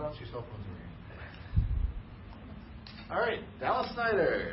announce yourself once we're in. All right, Dallas Snyder.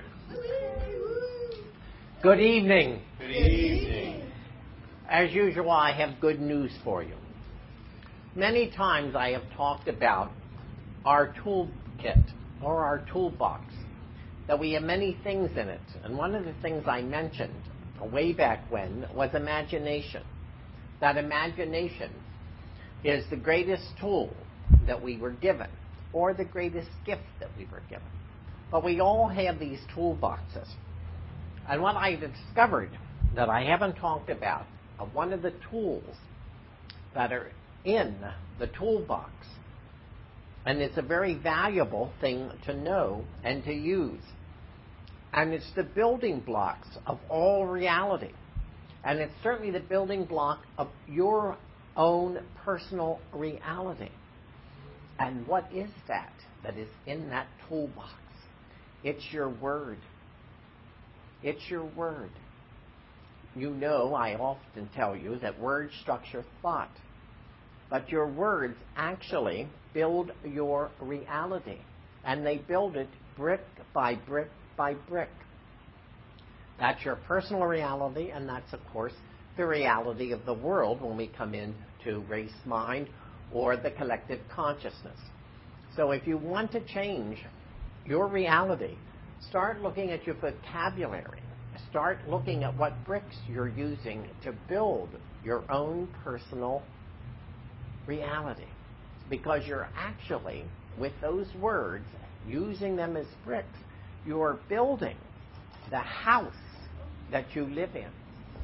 Good evening. Good evening. As usual, I have good news for you. Many times I have talked about our toolkit or our toolbox, that we have many things in it. And one of the things I mentioned way back when was imagination. That imagination is the greatest tool that we were given, or the greatest gift that we were given. But we all have these toolboxes. And what I discovered that I haven't talked about, one of the tools that are in the toolbox, and it's a very valuable thing to know and to use. And it's the building blocks of all reality. And it's certainly the building block of your own personal reality. And what is that is in that toolbox? It's your word. It's your word. You know, I often tell you that words structure thought. But your words actually build your reality. And they build it brick by brick by brick. That's your personal reality, and that's, of course, the reality of the world when we come into race mind or the collective consciousness. So if you want to change your reality, start looking at your vocabulary. Start looking at what bricks you're using to build your own personal reality. Because you're actually, with those words, using them as bricks, you're building the house that you live in.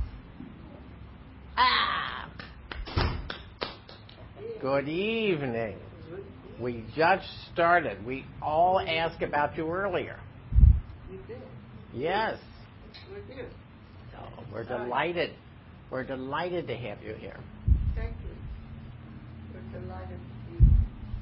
Good evening. We just started. We all asked about you earlier. You did? Yes. We did. Oh, we're delighted. We're delighted to have you here. Thank you. We're delighted to be here.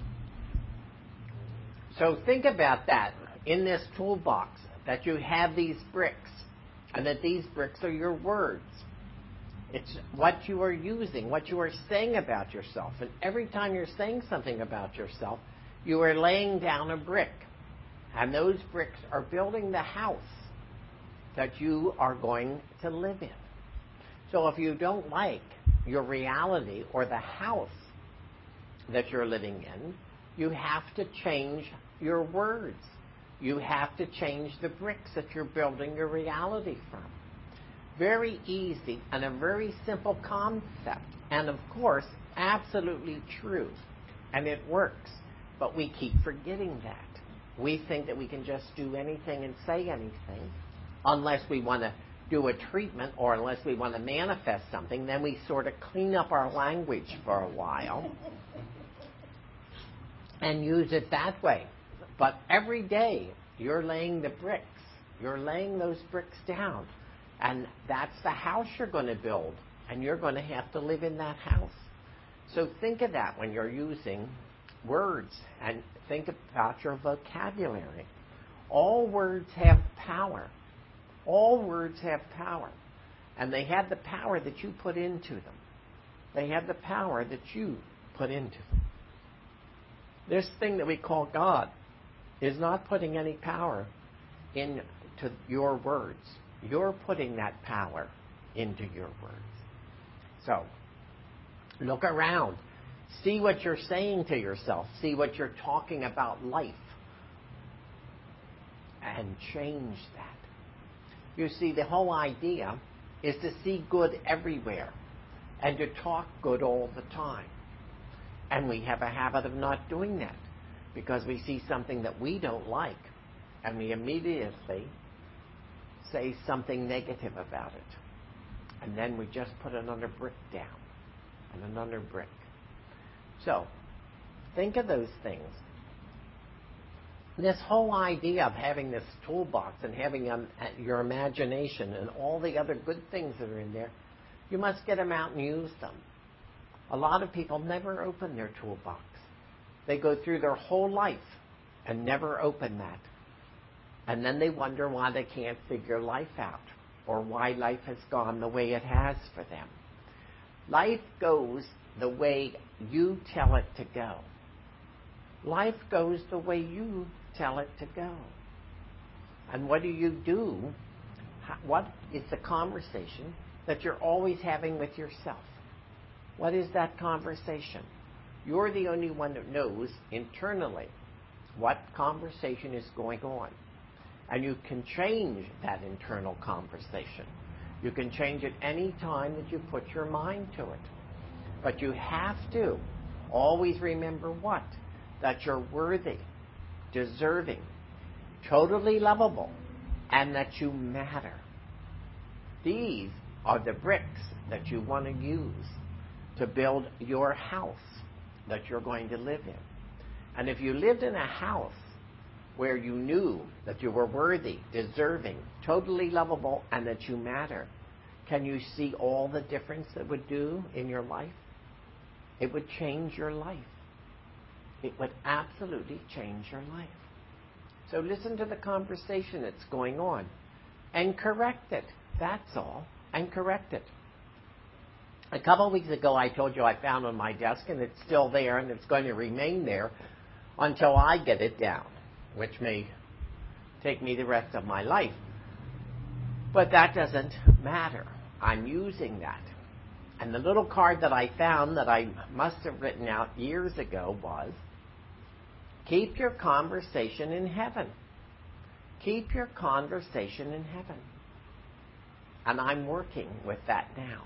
So think about that in this toolbox, that you have these bricks, and that these bricks are your words. It's what you are using, what you are saying about yourself. And every time you're saying something about yourself, you are laying down a brick. And those bricks are building the house that you are going to live in. So if you don't like your reality or the house that you're living in, you have to change your words. You have to change the bricks that you're building your reality from. Very easy and a very simple concept. And of course, absolutely true. And it works. But we keep forgetting that. We think that we can just do anything and say anything. Unless we want to do a treatment or unless we want to manifest something, then we sort of clean up our language for a while and use it that way. But every day, you're laying the bricks. You're laying those bricks down. And that's the house you're going to build. And you're going to have to live in that house. So think of that when you're using words. And think about your vocabulary. All words have power. All words have power. And they have the power that you put into them. They have the power that you put into them. This thing that we call God is not putting any power into your words. You're putting that power into your words. So, look around. See what you're saying to yourself. See what you're talking about life. And change that. You see, the whole idea is to see good everywhere and to talk good all the time. And we have a habit of not doing that because we see something that we don't like and we immediately say something negative about it. And then we just put another brick down and another brick. So, think of those things. This whole idea of having this toolbox and having your imagination and all the other good things that are in there, you must get them out and use them. A lot of people never open their toolbox. They go through their whole life and never open that. And then they wonder why they can't figure life out or why life has gone the way it has for them. Life goes the way you tell it to go. Life goes the way you tell it to go. And what do? What is the conversation that you're always having with yourself? What is that conversation? You're the only one that knows internally what conversation is going on. And you can change that internal conversation. You can change it any time that you put your mind to it. But you have to always remember what? That you're worthy, deserving, totally lovable, and that you matter. These are the bricks that you want to use to build your house that you're going to live in. And if you lived in a house where you knew that you were worthy, deserving, totally lovable, and that you matter, can you see all the difference it would do in your life? It would change your life. It would absolutely change your life. So listen to the conversation that's going on and correct it. That's all. And correct it. A couple of weeks ago, I told you I found on my desk, and it's still there, and it's going to remain there until I get it down, which may take me the rest of my life. But that doesn't matter. I'm using that. And the little card that I found that I must have written out years ago was, keep your conversation in heaven. Keep your conversation in heaven. And I'm working with that now.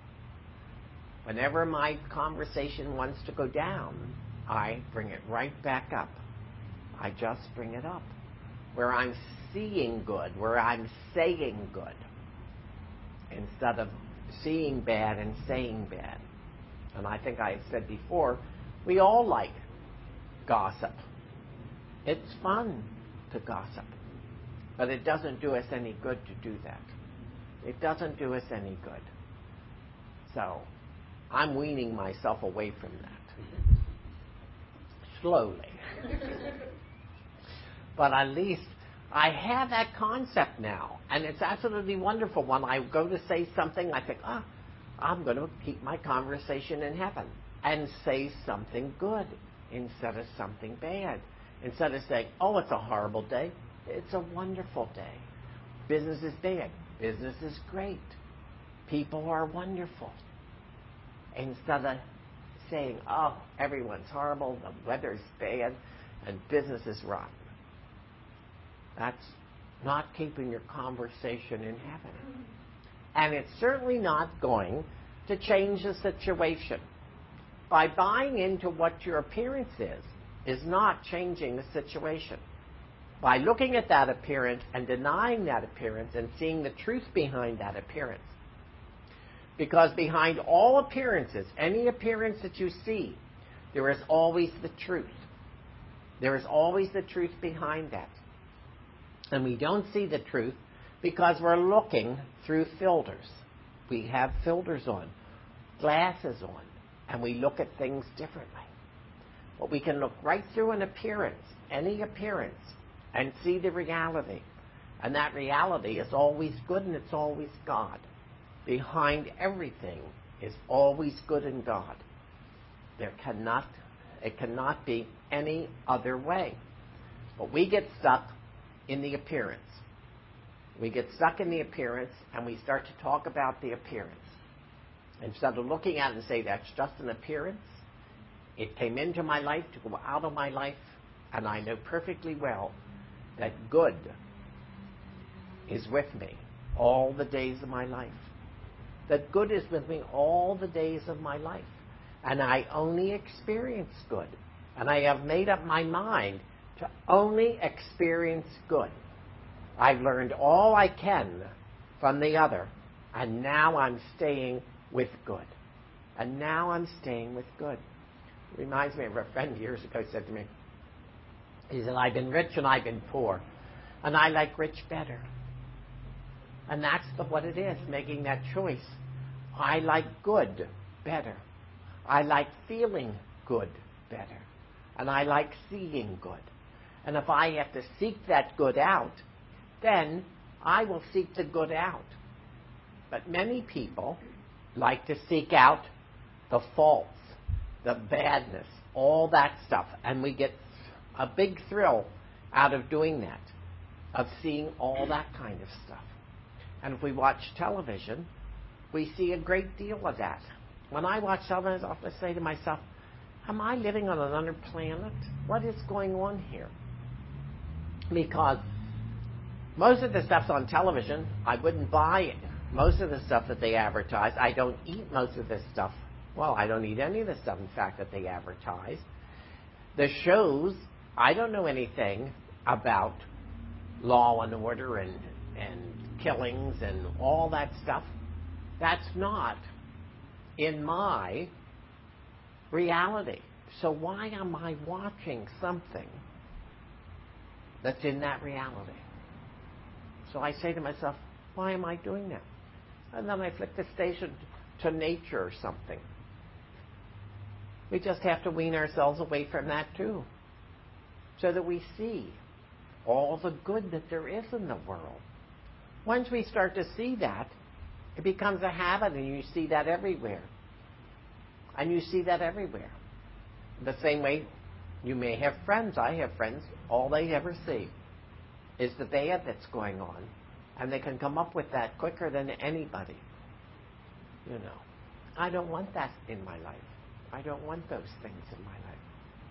Whenever my conversation wants to go down, I bring it right back up. I just bring it up. Where I'm seeing good, where I'm saying good, instead of seeing bad and saying bad. And I think I said before, we all like gossip. It's fun to gossip. But it doesn't do us any good to do that. It doesn't do us any good. So, I'm weaning myself away from that. Slowly. But at least I have that concept now. And it's absolutely wonderful. When I go to say something, I think, I'm going to keep my conversation in heaven. And say something good instead of something bad. Instead of saying, it's a horrible day. It's a wonderful day. Business is bad. Business is great. People are wonderful. Instead of saying, everyone's horrible, the weather's bad, and business is rotten. That's not keeping your conversation in heaven. And it's certainly not going to change the situation. By buying into what your appearance is not changing the situation. By looking at that appearance and denying that appearance and seeing the truth behind that appearance. Because behind all appearances, any appearance that you see, there is always the truth. There is always the truth behind that. And we don't see the truth because we're looking through filters. We have filters on, glasses on, and we look at things differently. But we can look right through an appearance, any appearance, and see the reality. And that reality is always good and it's always God. Behind everything is always good in God. It cannot be any other way. But we get stuck in the appearance. We get stuck in the appearance and we start to talk about the appearance. Instead of looking at it and say, that's just an appearance. It came into my life to go out of my life, and I know perfectly well that good is with me all the days of my life. That good is with me all the days of my life. And I only experience good. And I have made up my mind to only experience good. I've learned all I can from the other, and now I'm staying with good. And now I'm staying with good. It reminds me of a friend years ago said to me, he said, I've been rich and I've been poor, and I like rich better. And that's what it is, making that choice. I like good better. I like feeling good better. And I like seeing good. And if I have to seek that good out, then I will seek the good out. But many people like to seek out the faults, the badness, all that stuff. And we get a big thrill out of doing that, of seeing all that kind of stuff. And if we watch television, we see a great deal of that. When I watch television, I often say to myself, am I living on another planet? What is going on here? Because most of the stuff's on television. I wouldn't buy it. Most of the stuff that they advertise, I don't eat most of this stuff. Well, I don't eat any of the stuff, in fact, that they advertise. The shows, I don't know anything about law and order and killings and all that stuff. That's not in my reality. So why am I watching something that's in that reality? So I say to myself, why am I doing that? And then I flick the station to nature or something. We just have to wean ourselves away from that too, so that we see all the good that there is in the world. Once we start to see that, it becomes a habit, and you see that everywhere. And you see that everywhere. The same way you may have friends. I have friends, all they ever see is the bad that's going on. And they can come up with that quicker than anybody. You know, I don't want that in my life. I don't want those things in my life.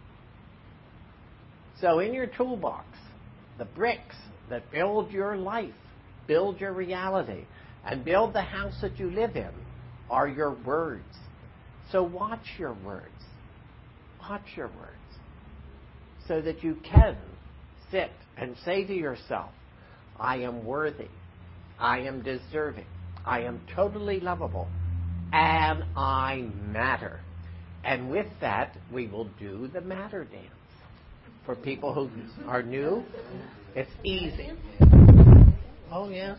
So in your toolbox, the bricks that build your life, build your reality, and build the house that you live in are your words. So watch your words. Watch your words. So that you can sit and say to yourself, I am worthy. I am deserving. I am totally lovable. And I matter. And with that, we will do the matter dance. For people who are new, it's easy. Oh, yes.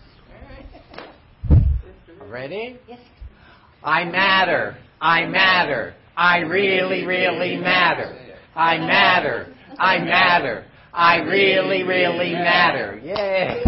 Ready? Yes. I matter. I matter. I really, really matter. I matter. I matter. I really, really matter. Yay.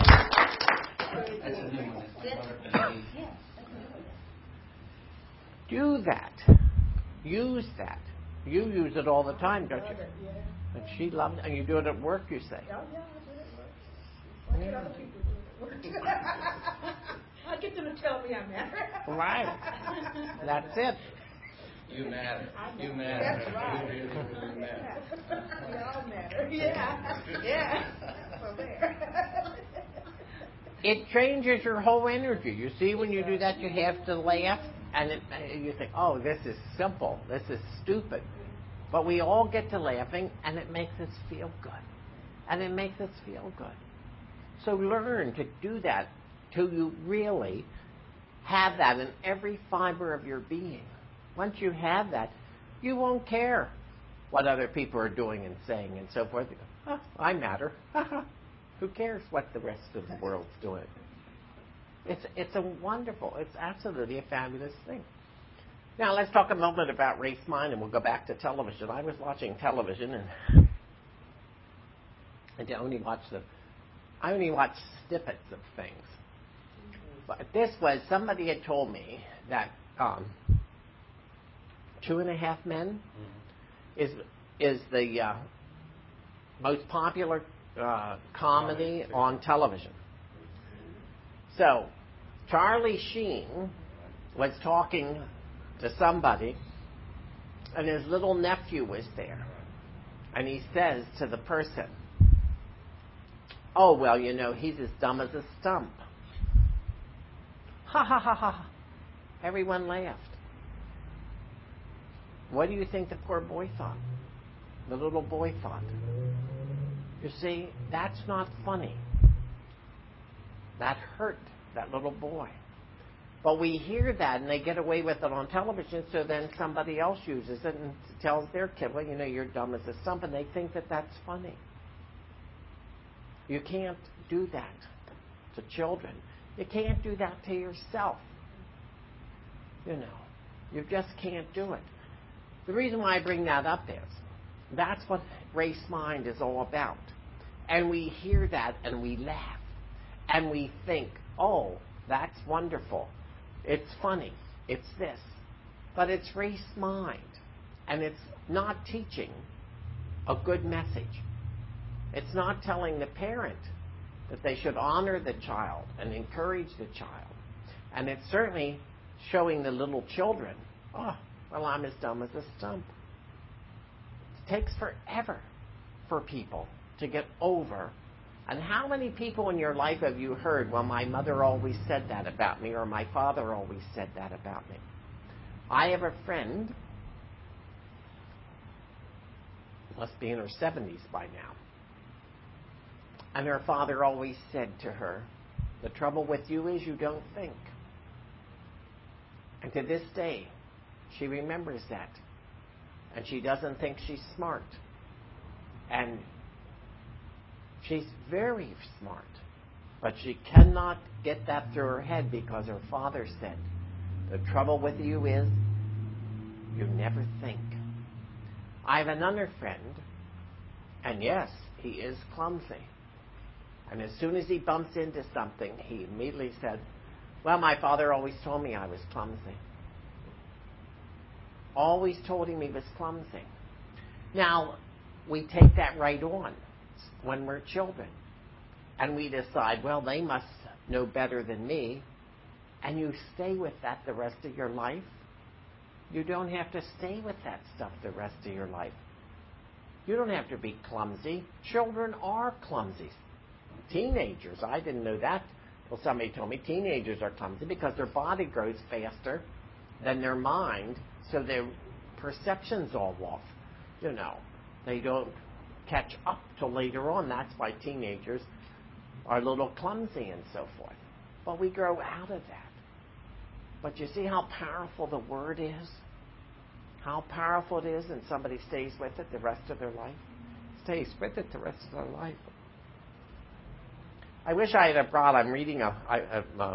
Do that. Use that. You use it all the time, don't you? And she loves it. And you do it at work, you say. Oh, yeah, I do it at work. I get other people to do it at work. I get them to tell me I matter. Right. That's it. You matter. You matter. That's right. You really, really matter. We all matter. Yeah. Yeah. So there. It changes your whole energy. You see, when you do that, you have to laugh. And you think, oh, this is simple. This is stupid. But we all get to laughing, and it makes us feel good. And it makes us feel good. So learn to do that till you really have that in every fiber of your being. Once you have that, you won't care what other people are doing and saying and so forth. Oh, I matter. Who cares what the rest of the world's doing? It's a wonderful, it's absolutely a fabulous thing. Now let's talk a moment about race mind, and we'll go back to television. I was watching television, and I only watch snippets of things. But this was, somebody had told me that 2.5 Men is the most popular comedy on television. So Charlie Sheen was talking to somebody, and his little nephew was there. And he says to the person, oh, well, you know, he's as dumb as a stump. Ha, ha, ha, ha. Everyone laughed. What do you think the poor boy thought? The little boy thought. You see, that's not funny. That hurt that little boy. But we hear that, and they get away with it on television, so then somebody else uses it and tells their kid, well, you know, you're dumb as a stump, and they think that that's funny. You can't do that to children. You can't do that to yourself. You know, you just can't do it. The reason why I bring that up is that's what race mind is all about. And we hear that, and we laugh, and we think, oh, that's wonderful. It's funny. It's this. But it's race mind. And it's not teaching a good message. It's not telling the parent that they should honor the child and encourage the child. And it's certainly showing the little children, oh, well, I'm as dumb as a stump. It takes forever for people to get over. And how many people in your life have you heard, well, my mother always said that about me, or my father always said that about me? I have a friend, must be in her 70s by now, and her father always said to her, the trouble with you is you don't think. And to this day, she remembers that. And she doesn't think she's smart. And she's very smart. But she cannot get that through her head because her father said, the trouble with you is you never think. I have another friend, and yes, he is clumsy. And as soon as he bumps into something, he immediately said, well, my father always told me I was clumsy. Always told him he was clumsy. Now, we take that right on when we're children. And we decide, well, they must know better than me. And you stay with that the rest of your life. You don't have to stay with that stuff the rest of your life. You don't have to be clumsy. Children are clumsy. Teenagers, I didn't know that till somebody told me teenagers are clumsy because their body grows faster than their mind, so their perception's all off. You know, they don't catch up till later on. That's why teenagers are a little clumsy and so forth. But we grow out of that. But you see how powerful the Word is? How powerful it is, and somebody stays with it the rest of their life? Stays with it the rest of their life. I wish I had brought, I'm reading a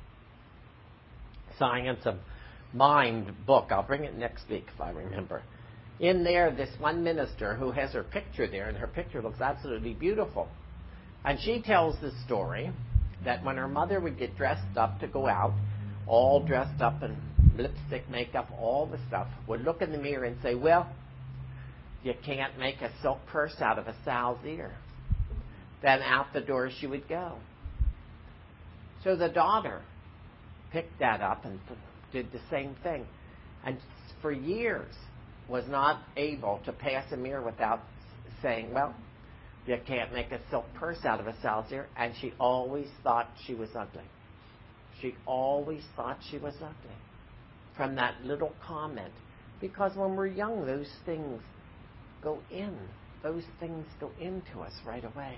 Science of Mind book. I'll bring it next week if I remember. In there, this one minister who has her picture there, and her picture looks absolutely beautiful. And she tells the story that when her mother would get dressed up to go out, all dressed up in lipstick, makeup, all the stuff, would look in the mirror and say, well, you can't make a silk purse out of a sow's ear. Then out the door she would go. So the daughter picked that up and did the same thing. And for years was not able to pass a mirror without saying, well, you can't make a silk purse out of a sow's ear. And she always thought she was ugly. She always thought she was ugly from that little comment. Because when we're young, those things go in. Those things go into us right away.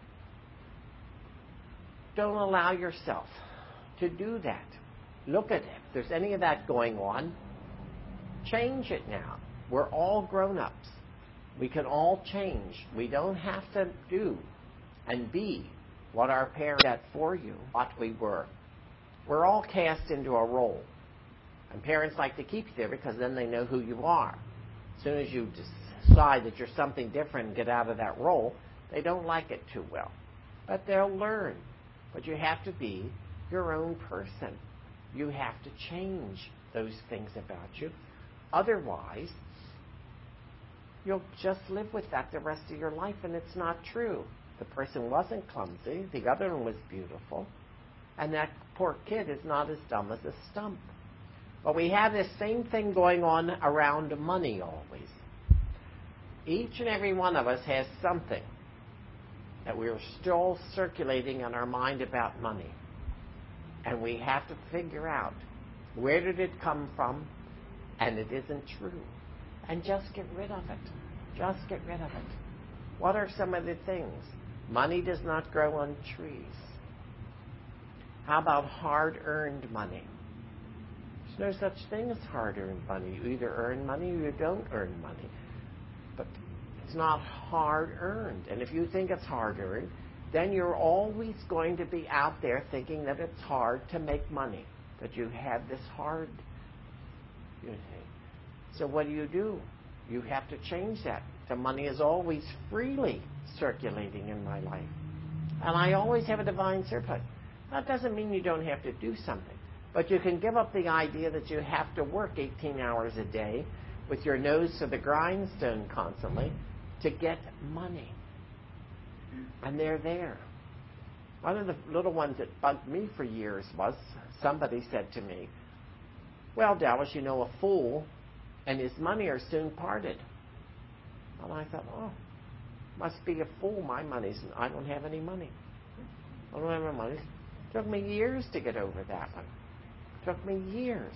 Don't allow yourself to do that. Look at it. If there's any of that going on, change it now. We're all grown-ups. We can all change. We don't have to do and be what our parents did for you, what we were. We're all cast into a role. And parents like to keep you there because then they know who you are. As soon as you decide that you're something different and get out of that role, they don't like it too well. But they'll learn. But you have to be your own person. You have to change those things about you. Otherwise, you'll just live with that the rest of your life, and it's not true. The person wasn't clumsy. The other one was beautiful. And that poor kid is not as dumb as a stump. But we have this same thing going on around money always. Each and every one of us has something that we're still circulating in our mind about money. And we have to figure out, where did it come from? And it isn't true. And just get rid of it. Just get rid of it. What are some of the things? Money does not grow on trees. How about hard-earned money? There's no such thing as hard-earned money. You either earn money or you don't earn money. But it's not hard-earned. And if you think it's hard-earned, then you're always going to be out there thinking that it's hard to make money, that you have this hard, you know. So what do? You have to change that. The money is always freely circulating in my life. And I always have a divine surplus. That doesn't mean you don't have to do something. But you can give up the idea that you have to work 18 hours a day with your nose to the grindstone constantly to get money. And they're there. One of the little ones that bugged me for years was somebody said to me, well, Dallas, you know, a fool and his money are soon parted. And I thought, oh, must be a fool. My money's, I don't have any money. I don't have any money. It took me years to get over that one. It took me years.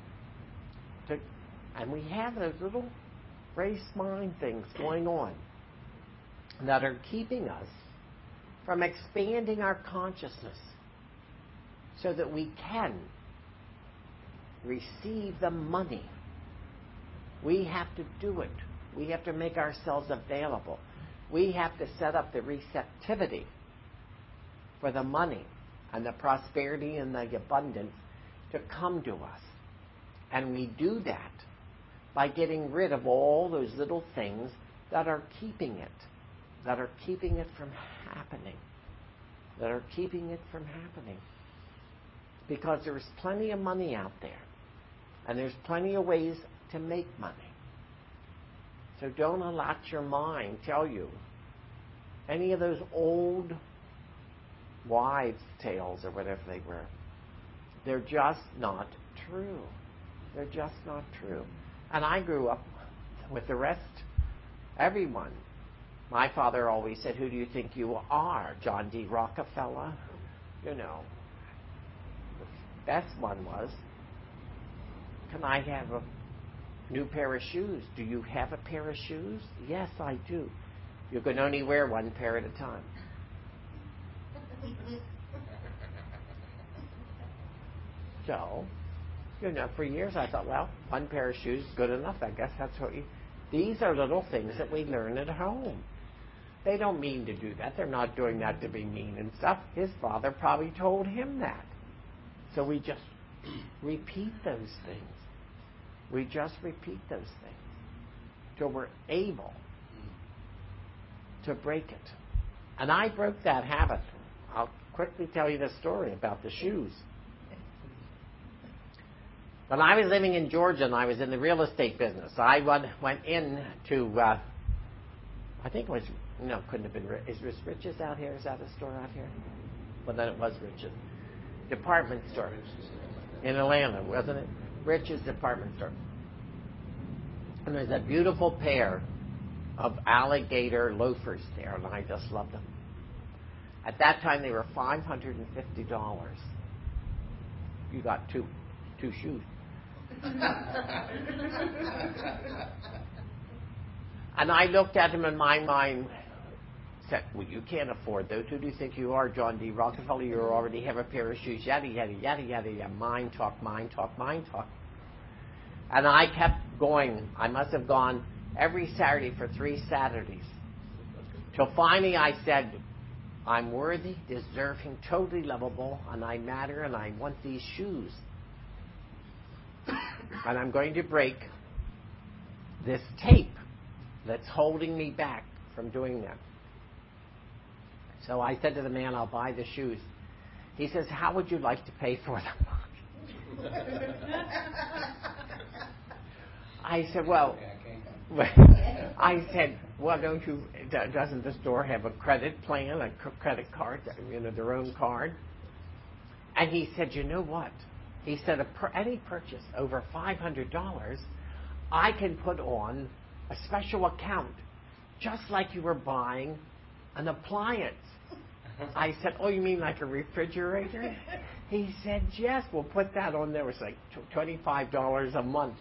And we have those little race mind things going on that are keeping us from expanding our consciousness so that we can receive the money. We have to do it. We have to make ourselves available. We have to set up the receptivity for the money and the prosperity and the abundance to come to us. And we do that by getting rid of all those little things that are keeping it from happening. Because there's plenty of money out there. And there's plenty of ways to make money. So don't let your mind tell you any of those old wives' tales or whatever they were. They're just not true. They're just not true. And I grew up with the rest, everyone. My father always said, who do you think you are? John D. Rockefeller? You know. The best one was, can I have a new pair of shoes? Do you have a pair of shoes? Yes, I do. You can only wear one pair at a time. So, you know, for years I thought, well, one pair of shoes is good enough. I guess that's what you... These are little things that we learn at home. They don't mean to do that. They're not doing that to be mean and stuff. His father probably told him that. So we just repeat those things. We just repeat those things till we're able to break it. And I broke that habit. I'll quickly tell you the story about the shoes. When I was living in Georgia and I was in the real estate business, I went in to, I think it was, no, couldn't have been, is Rich's out here? Is that a store out here? Well, then it was Rich's. Department store in Atlanta, wasn't it? Rich's department store. And there's a beautiful pair of alligator loafers there, and I just loved them. At that time, they were $550. You got two shoes. And I looked at them in my mind, said, well, you can't afford those. Who do you think you are, John D. Rockefeller? You already have a pair of shoes. Yada, yada, yada, yada, yada. Mind talk, mind talk, mind talk. And I kept going. I must have gone every Saturday for 3 Saturdays. Till finally I said, I'm worthy, deserving, totally lovable, and I matter, and I want these shoes. And I'm going to break this tape that's holding me back from doing that. So I said to the man, I'll buy the shoes. He says, how would you like to pay for them? I said, well, don't you, doesn't the store have a credit plan, a credit card, their own card? And he said, you know what? He said, any purchase over $500, I can put on a special account, just like you were buying an appliance. I said, oh, you mean like a refrigerator? He said, yes, we'll put that on there. It was like $25 a month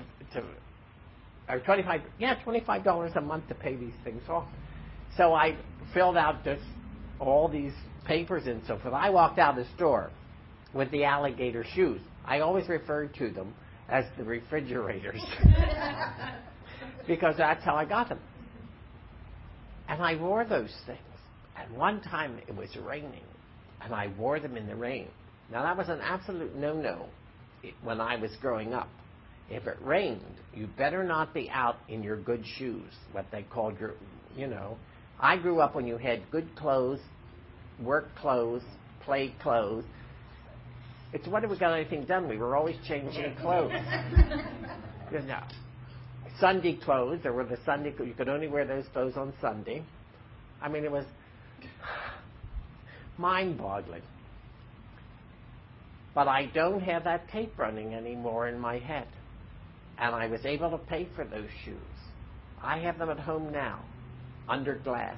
or $25 a month to pay these things off. So I filled out all these papers and so forth. I walked out of the store with the alligator shoes. I always referred to them as the refrigerators because that's how I got them. And I wore those things. And one time it was raining, and I wore them in the rain. Now that was an absolute no-no when I was growing up. If it rained, you better not be out in your good shoes, what they called your, I grew up when you had good clothes, work clothes, play clothes. It's when we got anything done, we were always changing clothes. Sunday clothes. There were the Sunday. You could only wear those clothes on Sunday. I mean, it was mind-boggling. But I don't have that tape running anymore in my head. And I was able to pay for those shoes. I have them at home now, under glass.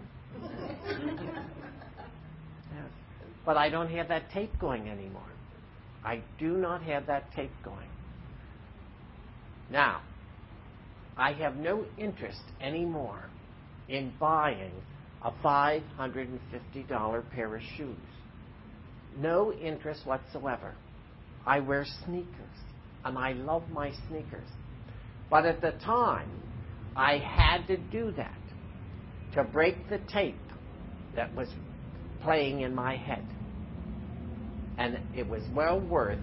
Yes. But I don't have that tape going anymore. I do not have that tape going. Now, I have no interest anymore in buying a $550 pair of shoes. No interest whatsoever. I wear sneakers, and I love my sneakers. But at the time, I had to do that to break the tape that was playing in my head. And it was well worth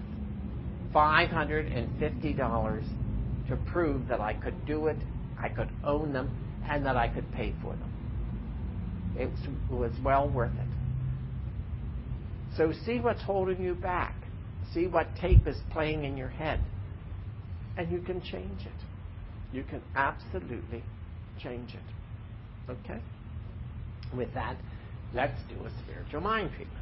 $550 to prove that I could do it, I could own them, and that I could pay for them. It was well worth it. So see what's holding you back. See what tape is playing in your head. And you can change it. You can absolutely change it. Okay? With that, let's do a spiritual mind treatment.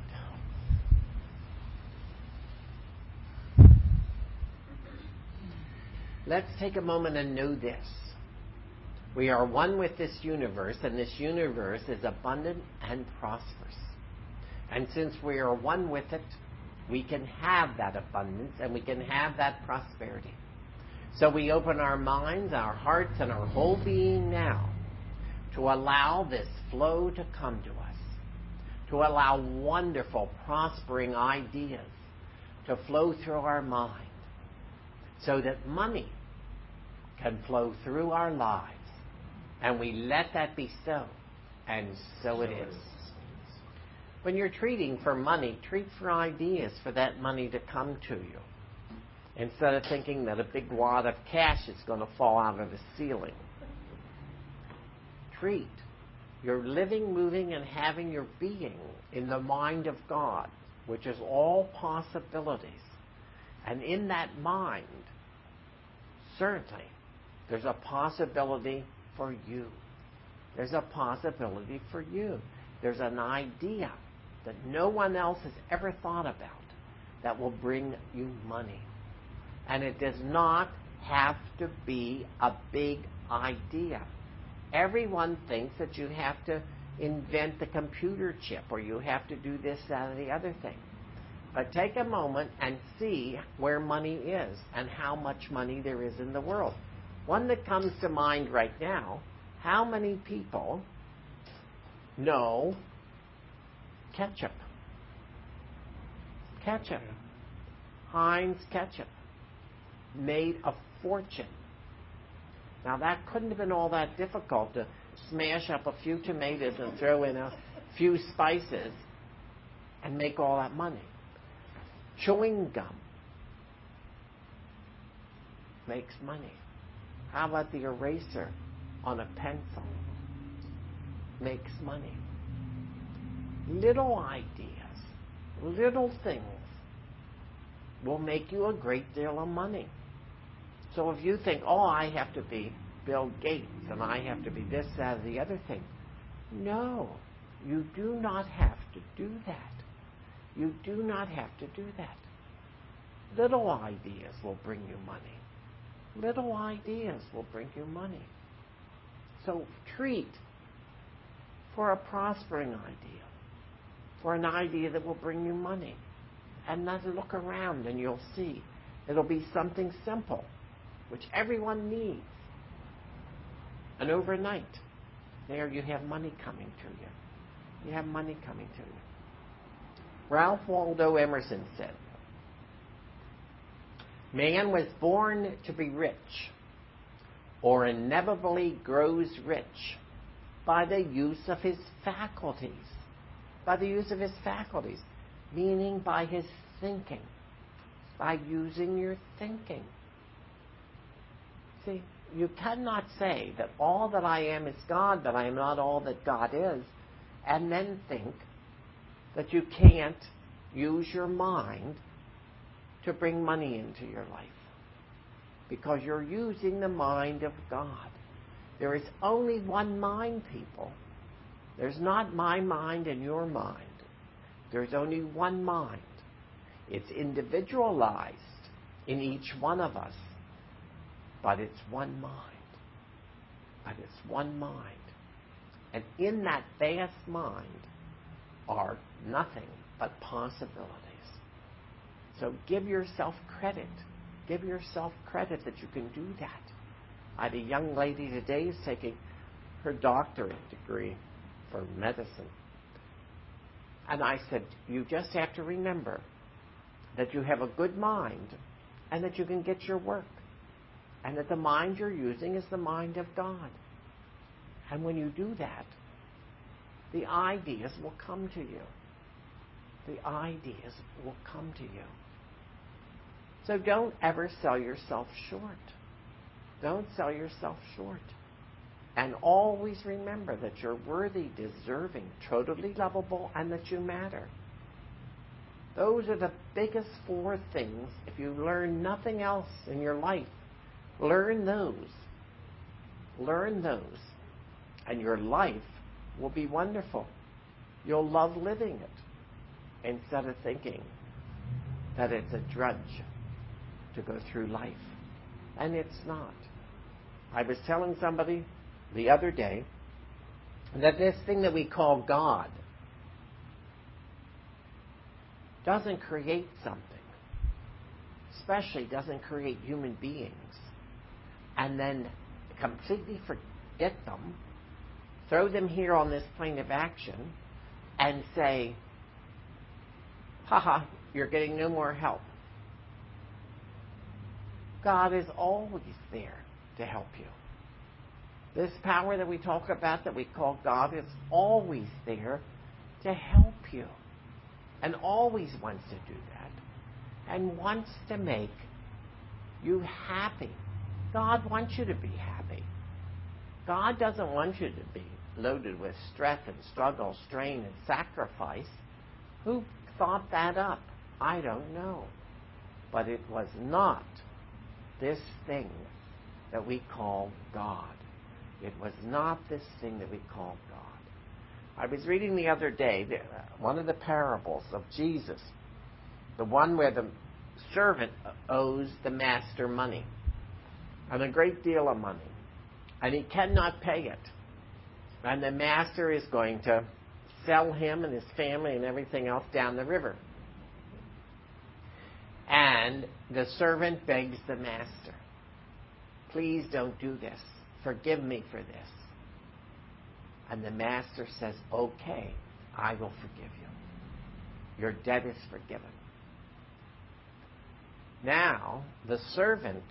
Let's take a moment and know this. We are one with this universe, and this universe is abundant and prosperous. And since we are one with it, we can have that abundance and we can have that prosperity. So we open our minds, our hearts, and our whole being now to allow this flow to come to us, to allow wonderful, prospering ideas to flow through our mind so that money can flow through our lives. And we let that be so, and so it is. When you're treating for money, treat for ideas for that money to come to you, instead of thinking that a big wad of cash is going to fall out of the ceiling. Treat your living, moving, and having your being in the mind of God, which is all possibilities. And in that mind, certainly, there's a possibility for you. There's a possibility for you. There's an idea that no one else has ever thought about that will bring you money. And it does not have to be a big idea. Everyone thinks that you have to invent the computer chip or you have to do this, that, or the other thing. But take a moment and see where money is and how much money there is in the world. One that comes to mind right now, how many people know ketchup? Ketchup. Heinz ketchup. Made a fortune. Now that couldn't have been all that difficult to smash up a few tomatoes and throw in a few spices and make all that money. Chewing gum makes money. How about the eraser on a pencil? Makes money. Little ideas, little things will make you a great deal of money. So if you think, oh, I have to be Bill Gates and I have to be this, that, or the other thing. No, you do not have to do that. You do not have to do that. Little ideas will bring you money. Little ideas will bring you money. So treat for a prospering idea, for an idea that will bring you money. And then look around and you'll see. It'll be something simple, which everyone needs. And overnight, there you have money coming to you. You have money coming to you. Ralph Waldo Emerson said, "Man was born to be rich, or inevitably grows rich, by the use of his faculties." By the use of his faculties, meaning by his thinking, by using your thinking. See, you cannot say that all that I am is God, but I am not all that God is, and then think that you can't use your mind to bring money into your life. because you're using the mind of God. There is only one mind, people. There's not my mind and your mind. There's only one mind. It's individualized in each one of us, but it's one mind. But it's one mind. And in that vast mind are nothing but possibilities. So give yourself credit. Give yourself credit that you can do that. I had a young lady today who's taking her doctorate degree for medicine. And I said, you just have to remember that you have a good mind and that you can get your work. And that the mind you're using is the mind of God. And when you do that, the ideas will come to you. The ideas will come to you. So don't ever sell yourself short. Don't sell yourself short. And always remember that you're worthy, deserving, totally lovable, and that you matter. Those are the biggest 4 things. If you learn nothing else in your life, learn those. Learn those. And your life will be wonderful. You'll love living it instead of thinking that it's a drudge to go through life. And it's not. I was telling somebody the other day that this thing that we call God doesn't create something, especially doesn't create human beings, and then completely forget them, throw them here on this plane of action, and say, haha, you're getting no more help. God is always there to help you. This power that we talk about that we call God is always there to help you, and always wants to do that, and wants to make you happy. God wants you to be happy. God doesn't want you to be loaded with stress and struggle, strain, and sacrifice. Who thought that up? I don't know. But it was not this thing that we call God. It was not this thing that we call God. I was reading the other day one of the parables of Jesus, the one where the servant owes the master money, and a great deal of money, and he cannot pay it. And the master is going to sell him and his family and everything else down the river. And the servant begs the master, please don't do this. Forgive me for this. And the master says, okay, I will forgive you. Your debt is forgiven. Now, the servant,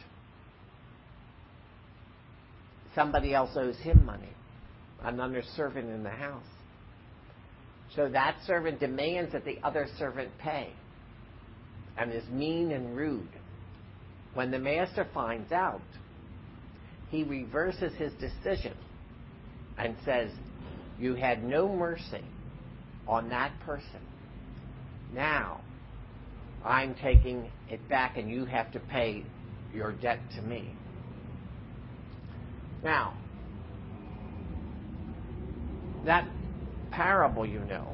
somebody else owes him money, another servant in the house. So that servant demands that the other servant pay, and is mean and rude. When the master finds out, he reverses his decision and says, you had no mercy on that person. Now, I'm taking it back and you have to pay your debt to me. Now, that parable, you know,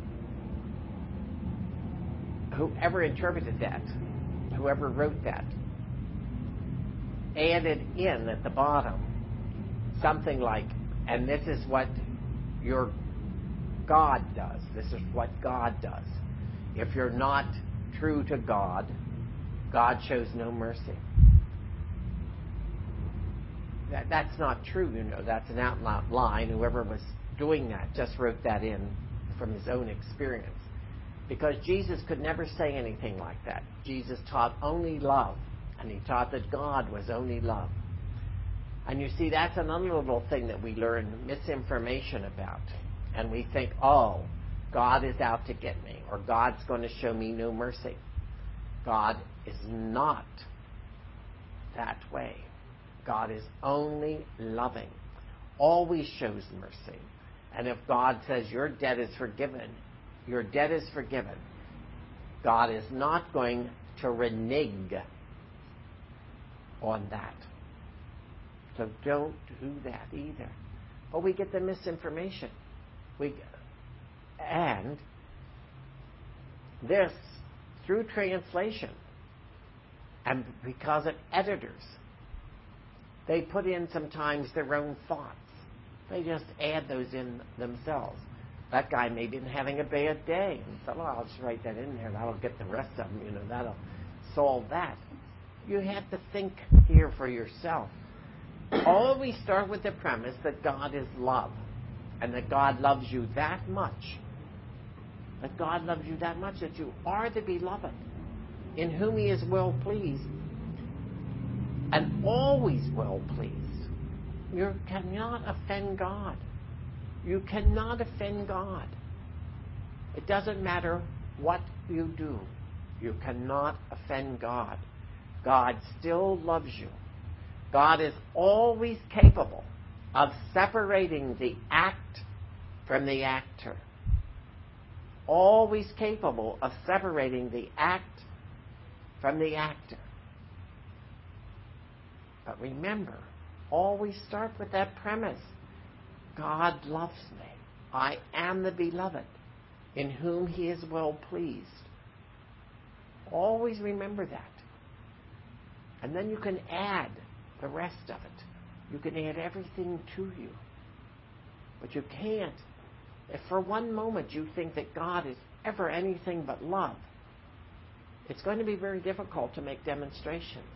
whoever interpreted that, whoever wrote that, added in at the bottom something like, and this is what your God does. This is what God does. If you're not true to God, God shows no mercy. That's not true, you know. That's an outline line. Whoever was doing that just wrote that in from his own experience. Because Jesus could never say anything like that. Jesus taught only love. And he taught that God was only love. And you see, that's another little thing that we learn misinformation about. And we think, oh, God is out to get me, or God's going to show me no mercy. God is not that way. God is only loving, always shows mercy. And if God says your debt is forgiven, your debt is forgiven. God is not going to renege on that. So don't do that either. But we get the misinformation. And this, through translation, and because of editors, they put in sometimes their own thoughts. They just add those in themselves. That guy may have been having a bad day. And so, well, I'll just write that in there. That'll get the rest of them, that'll solve that. You have to think here for yourself. Always start with the premise that God is love. And that God loves you that much. That God loves you that much that you are the beloved, in whom He is well pleased, and always well pleased. You cannot offend God. You cannot offend God. It doesn't matter what you do. You cannot offend God. God still loves you. God is always capable of separating the act from the actor. Always capable of separating the act from the actor. But remember, always start with that premise. God loves me. I am the beloved, in whom He is well pleased. Always remember that. And then you can add the rest of it. You can add everything to you. But you can't. If for one moment you think that God is ever anything but love, it's going to be very difficult to make demonstrations.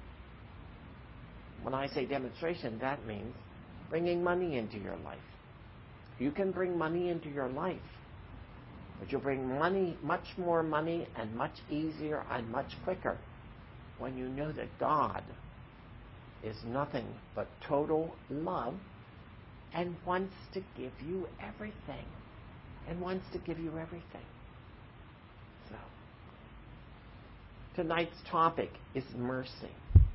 When I say demonstration, that means bringing money into your life. You can bring money into your life, but you'll bring money, much more money, and much easier and much quicker when you know that God is nothing but total love and wants to give you everything. And wants to give you everything. So, tonight's topic is mercy.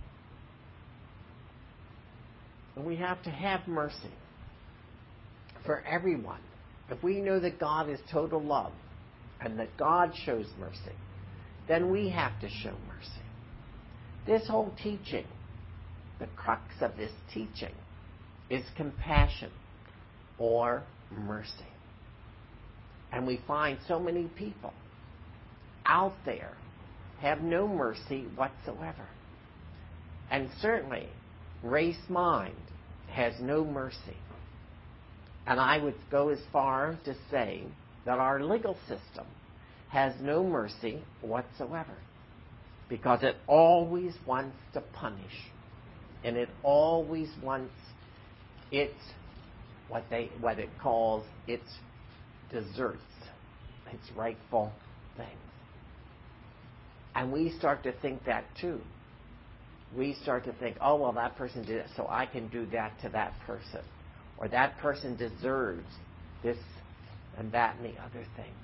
And we have to have mercy for everyone. If we know that God is total love and that God shows mercy, then we have to show mercy. This whole teaching, the crux of this teaching, is compassion or mercy. And we find so many people out there have no mercy whatsoever. And certainly, race mind has no mercy. And I would go as far to say that our legal system has no mercy whatsoever, because it always wants to punish, and it always wants its what it calls its deserts, its rightful things. And we start to think that too. We start to think, oh, well, that person did it, so I can do that to that person. Or that person deserves this and that and the other thing.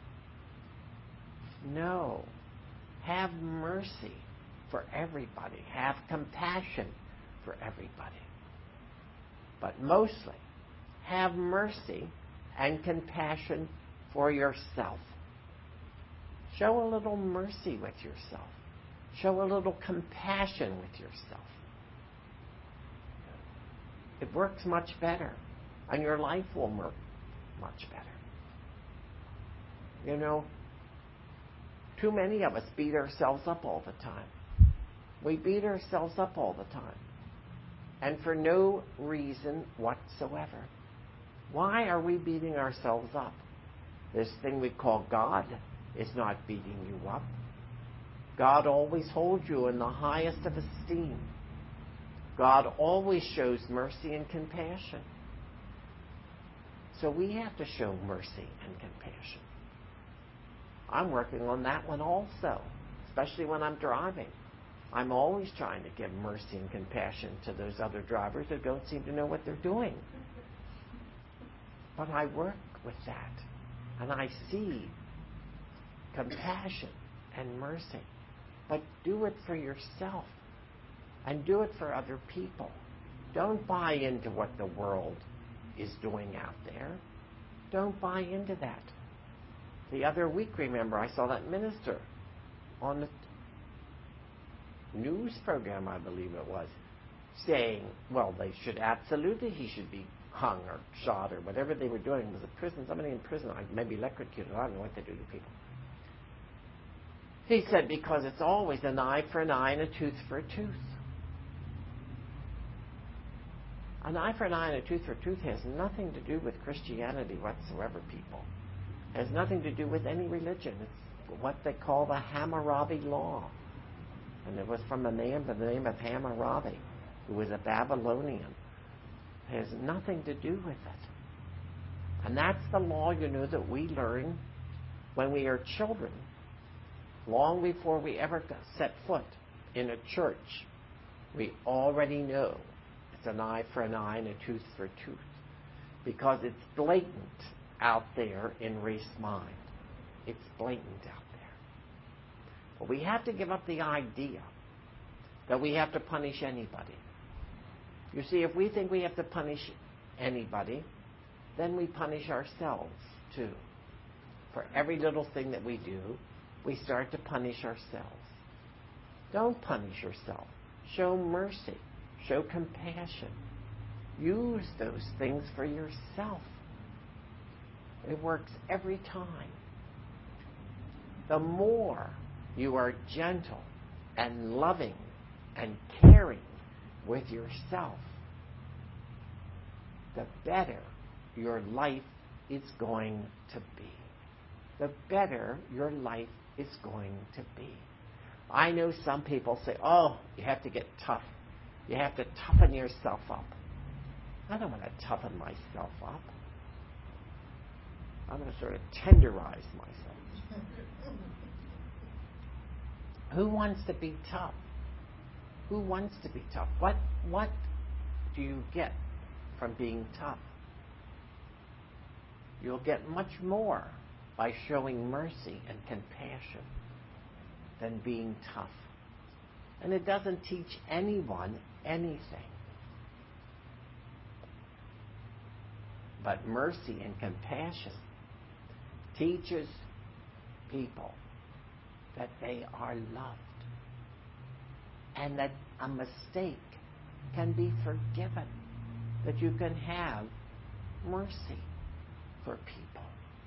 No. Have mercy for everybody. Have compassion for everybody. But mostly, have mercy and compassion for yourself. Show a little mercy with yourself. Show a little compassion with yourself. It works much better, and your life will work much better. You know, too many of us beat ourselves up all the time. We beat ourselves up all the time, and for no reason whatsoever. Why are we beating ourselves up? This thing we call God is not beating you up. God always holds you in the highest of esteem. God always shows mercy and compassion. So we have to show mercy and compassion. I'm working on that one also, especially when I'm driving. I'm always trying to give mercy and compassion to those other drivers who don't seem to know what they're doing. But I work with that, and I see compassion and mercy. But do it for yourself, and do it for other people. Don't buy into what the world is doing out there. Don't buy into that. The other week, remember, I saw that minister on news program, I believe it was, saying, well, he should be hung or shot or whatever they were doing. It was a prison, somebody in prison, maybe electrocuted. I don't know what they do to people. He said, because it's always an eye for an eye and a tooth for a tooth. An eye for an eye and a tooth for a tooth has nothing to do with Christianity whatsoever, people. It has nothing to do with any religion. It's what they call the Hammurabi Law. And it was from a man by the name of Hammurabi, who was a Babylonian. It has nothing to do with it. And that's the law, that we learn when we are children, long before we ever set foot in a church. We already know it's an eye for an eye and a tooth for a tooth, because it's blatant out there in race mind. It's blatant out there. But we have to give up the idea that we have to punish anybody. You see, if we think we have to punish anybody, then we punish ourselves too. For every little thing that we do, we start to punish ourselves. Don't punish yourself. Show mercy. Show compassion. Use those things for yourself. It works every time. The more you are gentle and loving and caring with yourself, the better your life is going to be. The better your life is going to be. I know some people say, oh, you have to get tough. You have to toughen yourself up. I don't want to toughen myself up. I'm going to sort of tenderize myself. Who wants to be tough? Who wants to be tough? What do you get from being tough? You'll get much more by showing mercy and compassion than being tough. And it doesn't teach anyone anything. But mercy and compassion teaches people that they are loved and that a mistake can be forgiven, that you can have mercy for people.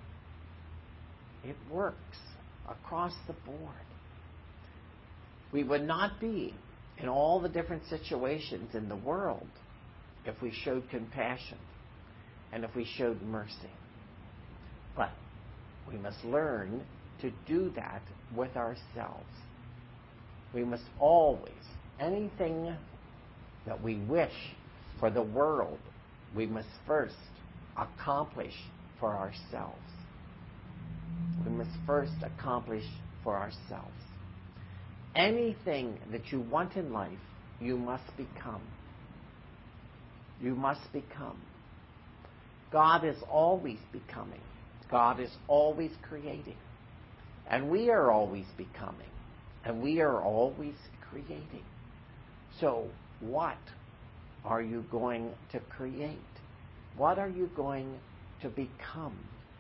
It works across the board. We would not be in all the different situations in the world if we showed compassion and if we showed mercy. But we must learn to do that with ourselves. We must always, anything that we wish for the world, we must first accomplish for ourselves. We must first accomplish for ourselves. Anything that you want in life, you must become. You must become. God is always becoming. God is always creating. And we are always becoming. And we are always creating. So, what are you going to create? What are you going to become?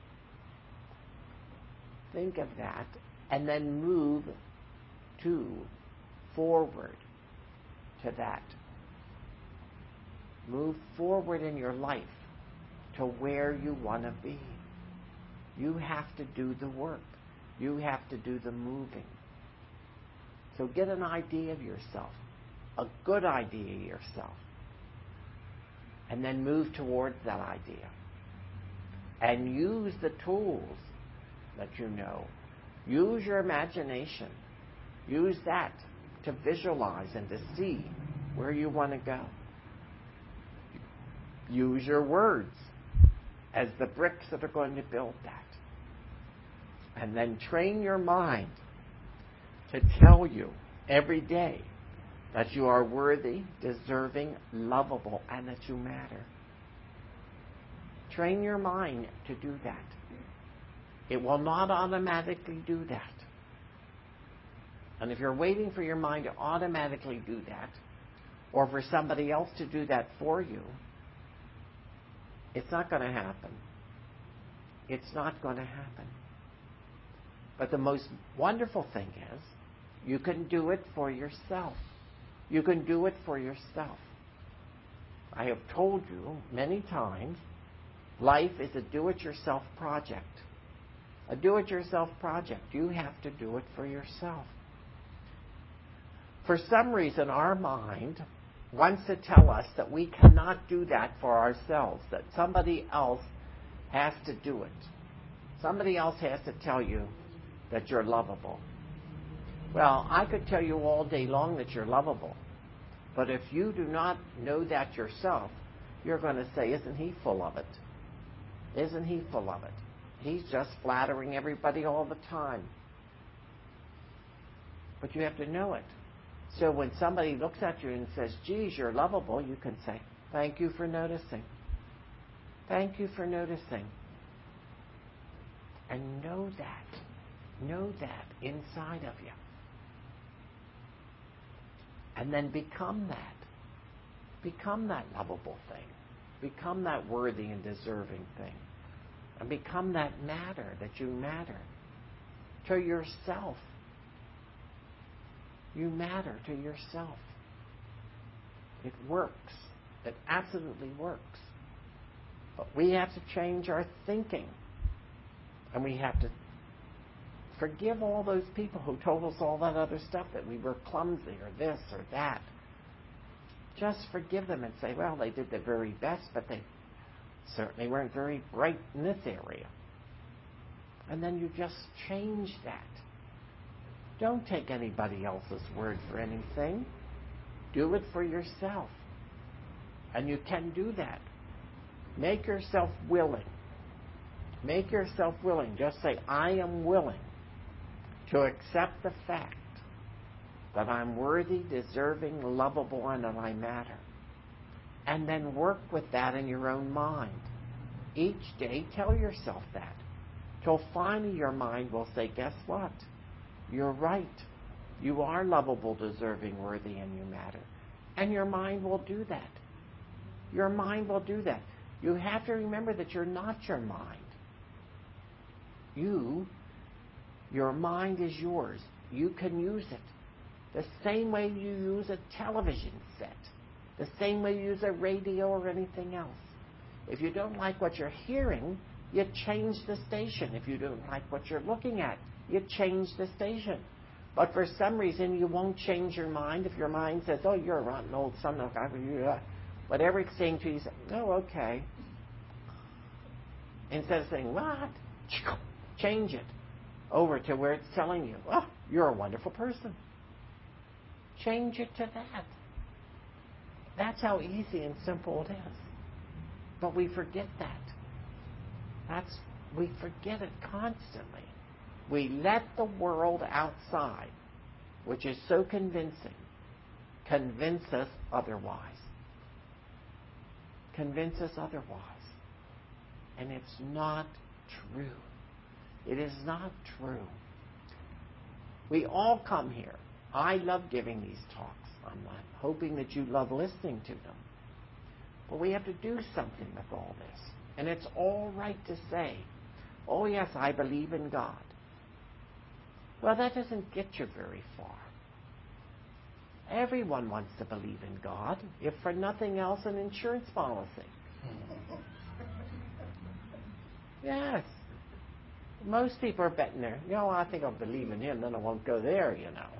Think of that, and then move forward to that. Move forward in your life to where you want to be. You have to do the work. You have to do the moving. So get an idea of yourself, a good idea of yourself, and then move towards that idea. And use the tools that you know. Use your imagination. Use that to visualize and to see where you want to go. Use your words as the bricks that are going to build that. And then train your mind to tell you every day that you are worthy, deserving, lovable, and that you matter. Train your mind to do that. It will not automatically do that. And if you're waiting for your mind to automatically do that, or for somebody else to do that for you, it's not going to happen. It's not going to happen. But the most wonderful thing is, You can do it for yourself. You can do it for yourself. I have told you many times, life is a do-it-yourself project. A do-it-yourself project. You have to do it for yourself. For some reason, our mind wants to tell us that we cannot do that for ourselves, that somebody else has to do it. Somebody else has to tell you that you're lovable. Well, I could tell you all day long that you're lovable, but if you do not know that yourself, you're going to say, isn't he full of it? Isn't he full of it? He's just flattering everybody all the time. But you have to know it. So when somebody looks at you and says, geez, you're lovable, you can say, thank you for noticing. Thank you for noticing. And know that inside of you. And then become that. Become that lovable thing. Become that worthy and deserving thing. And become that matter, that you matter to yourself. You matter to yourself. It works. It absolutely works. But we have to change our thinking. And we have to forgive all those people who told us all that other stuff, that we were clumsy or this or that. Just forgive them and say, well, they did their very best, but they certainly weren't very bright in this area. And then you just change that. Don't take anybody else's word for anything. Do it for yourself. And you can do that. Make yourself willing. Make yourself willing. Just say, I am willing to accept the fact that I'm worthy, deserving, lovable, and that I matter. And then work with that in your own mind. Each day, tell yourself that. Till finally your mind will say, guess what? You're right. You are lovable, deserving, worthy, and you matter. And your mind will do that. Your mind will do that. You have to remember that you're not your mind. Your mind is yours. You can use it. The same way you use a television set. The same way you use a radio or anything else. If you don't like what you're hearing, you change the station. If you don't like what you're looking at, you change the station. But for some reason, you won't change your mind. If your mind says, oh, you're a rotten old son of a... Whatever it's saying to you, you say, oh, okay. Instead of saying, what? Change it over to where it's telling you, oh, you're a wonderful person. Change it to that. That's how easy and simple it is. But we forget that. We forget it constantly. We let the world outside, which is so convincing, convince us otherwise. Convince us otherwise. And it's not true. It is not true. We all come here. I love giving these talks. I'm hoping that you love listening to them. But we have to do something with all this. And it's all right to say, oh yes, I believe in God. Well, that doesn't get you very far. Everyone wants to believe in God, if for nothing else, an insurance policy. Yes. Most people are betting there, I think I'll believe in him, then I won't go there,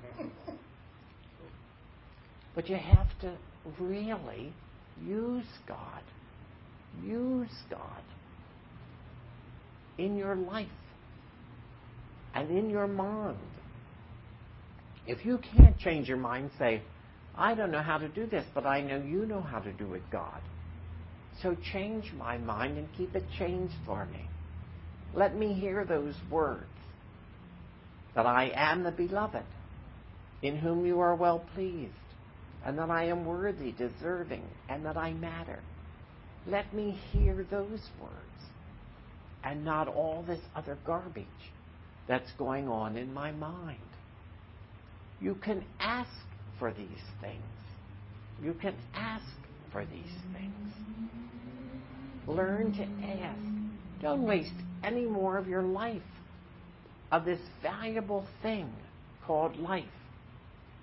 But you have to really use God. Use God in your life and in your mind. If you can't change your mind, say, I don't know how to do this, but I know you know how to do it, God. So change my mind and keep it changed for me. Let me hear those words, that I am the beloved, in whom you are well pleased, and that I am worthy, deserving, and that I matter. Let me hear those words, and not all this other garbage that's going on in my mind. You can ask for these things. You can ask for these things. Learn to ask. Don't waste any more of your life, of this valuable thing called life.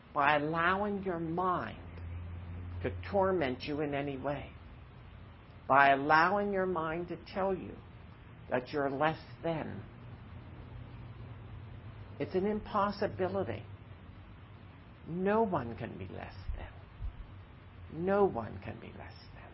by allowing your mind to torment you in any way, by allowing your mind to tell you that you're less than. It's an impossibility. No one can be less than. No one can be less than.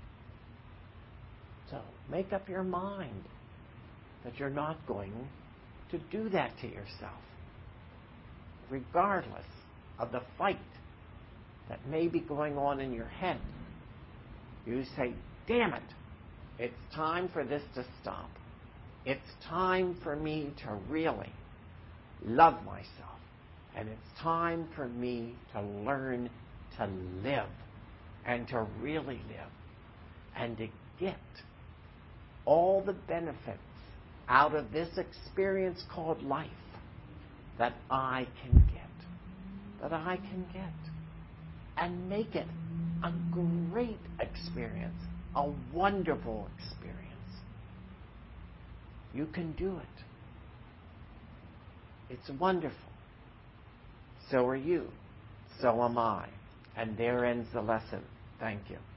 So make up your mind that you're not going to do that to yourself, regardless of the fight that may be going on in your head. You say, damn it, it's time for this to stop. It's time for me to really love myself. And it's time for me to learn to live and to really live and to get all the benefits out of this experience called life that I can get, and make it a great experience, a wonderful experience. You can do it. It's wonderful. So are you. So am I. And there ends the lesson. Thank you.